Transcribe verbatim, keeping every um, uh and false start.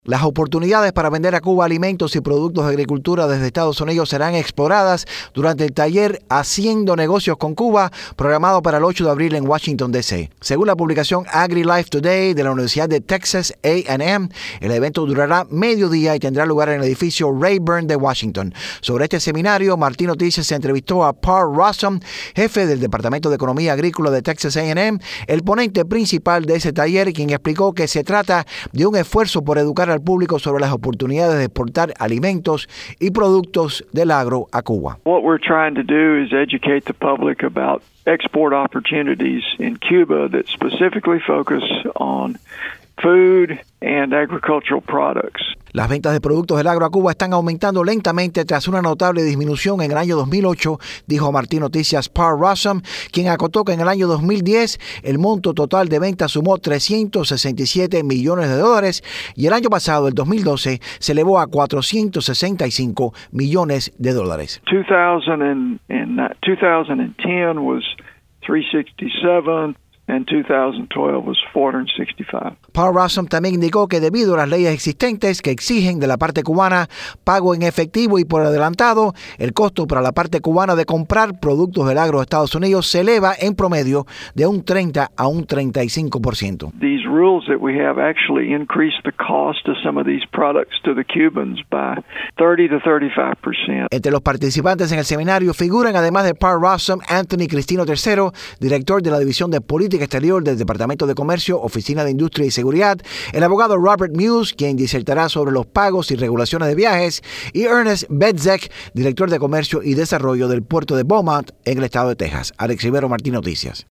Las oportunidades para vender a Cuba alimentos y productos de agricultura desde Estados Unidos serán exploradas durante el taller Haciendo Negocios con Cuba, programado para el ocho de abril en Washington, D C Según la publicación AgriLife Today de la Universidad de Texas A and M, el evento durará medio día y tendrá lugar en el edificio Rayburn de Washington. Sobre este seminario, Martín Noticias se entrevistó a Paul Rossum, jefe del Departamento de Economía Agrícola de Texas A and M, el ponente principal de ese taller, quien explicó que se trata de un esfuerzo por educar al público sobre las oportunidades de exportar alimentos y productos del agro a Cuba. What we're trying to do is educate the public about export opportunities in Cuba that specifically focus on food and agricultural products. Las ventas de productos del agro a Cuba están aumentando lentamente tras una notable disminución en el año dos mil ocho, dijo Martín Noticias Paul Rossum, quien acotó que en el año dos mil diez el monto total de ventas sumó trescientos sesenta y siete millones de dólares y el año pasado, el dos mil doce, se elevó a cuatrocientos sesenta y cinco millones de dólares. two thousand and, and twenty ten was three sixty-seven. And two thousand twelve was four sixty-five. Paul Rossum también indicó que debido a las leyes existentes que exigen de la parte cubana pago en efectivo y por adelantado, el costo para la parte cubana de comprar productos del agro de Estados Unidos se eleva en promedio de un treinta a un treinta y cinco por ciento. These rules that we have actually increased the cost of some of these products to the Cubans by thirty to thirty-five percent. Entre los participantes en el seminario figuran, además de Paul Rossum, Anthony Cristino tercero, director de la División de Política Exterior del Departamento de Comercio, Oficina de Industria y Seguridad, el abogado Robert Muse, quien disertará sobre los pagos y regulaciones de viajes, y Ernest Bedzek, director de Comercio y Desarrollo del Puerto de Beaumont en el estado de Texas. Alex Rivero, Martín Noticias.